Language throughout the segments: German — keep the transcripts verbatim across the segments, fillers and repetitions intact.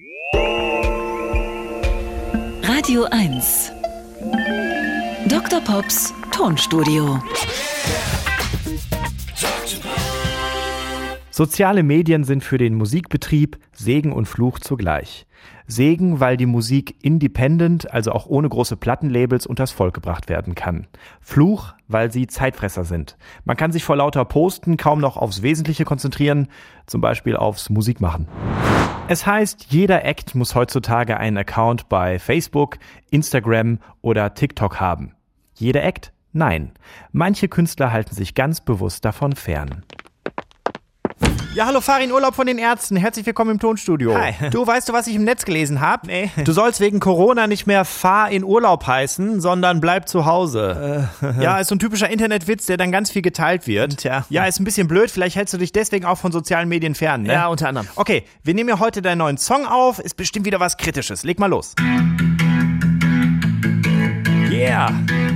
Radio eins. Doktor Pops Tonstudio. Soziale Medien sind für den Musikbetrieb Segen und Fluch zugleich. Segen, weil die Musik independent, also auch ohne große Plattenlabels, unters Volk gebracht werden kann. Fluch, weil sie Zeitfresser sind. Man kann sich vor lauter Posten kaum noch aufs Wesentliche konzentrieren, zum Beispiel aufs Musikmachen. Es heißt, jeder Act muss heutzutage einen Account bei Facebook, Instagram oder TikTok haben. Jeder Act? Nein. Manche Künstler halten sich ganz bewusst davon fern. Ja, hallo Farin, Urlaub von den Ärzten. Herzlich willkommen im Tonstudio. Hi. Du, weißt du, was ich im Netz gelesen habe? Nee. Du sollst wegen Corona nicht mehr fahr in Urlaub heißen, sondern bleib zu Hause. Äh, ja, ist so ein typischer Internetwitz, der dann ganz viel geteilt wird. Tja. Ja, ist ein bisschen blöd. Vielleicht hältst du dich deswegen auch von sozialen Medien fern, ne? Ja, unter anderem. Okay, wir nehmen ja heute deinen neuen Song auf. Ist bestimmt wieder was Kritisches. Leg mal los. Yeah.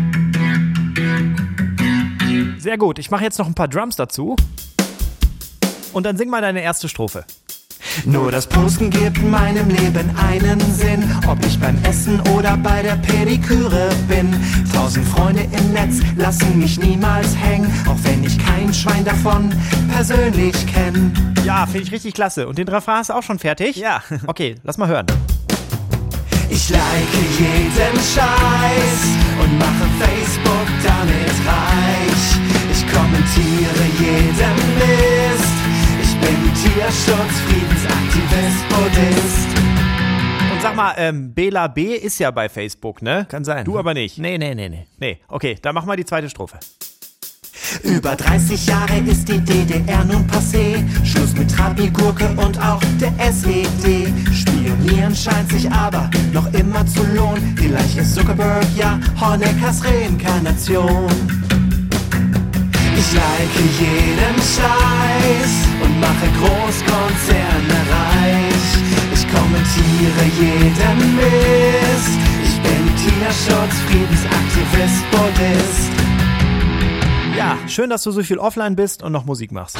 Sehr gut. Ich mache jetzt noch ein paar Drums dazu. Und dann sing mal deine erste Strophe. Nur das Posten gibt meinem Leben einen Sinn, ob ich beim Essen oder bei der Pediküre bin. Tausend Freunde im Netz lassen mich niemals hängen, auch wenn ich kein Schwein davon persönlich kenne. Ja, finde ich richtig klasse. Und den Refrain hast du auch schon fertig? Ja. Okay, lass mal hören. Ich like jeden Scheiß und mache Facebook damit reich. Ich kommentiere jeden Mist. Ich bin Tierschutz, Friedensaktivist, Buddhist. Und sag mal, ähm, Bela B. ist ja bei Facebook, ne? Kann sein. Du aber nicht. Nee, nee, nee, nee. Nee, okay, dann mach mal die zweite Strophe. Über dreißig Jahre ist die D D R nun passé. Schluss mit Trabi-Gurke und auch der S E D. Spionieren scheint sich aber noch immer zu lohnen. Vielleicht ist Zuckerberg ja Honeckers Reinkarnation. Ich like jeden Scheiß und mache Großkonzerne reich. Ich kommentiere jeden Mist. Ich bin Tierschutz, Friedensaktivist, Buddhist. Ja, schön, dass du so viel offline bist und noch Musik machst.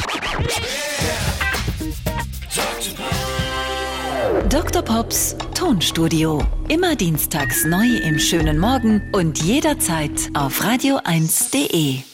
Doktor Pops Tonstudio. Immer dienstags neu im schönen Morgen und jederzeit auf radio eins punkt de.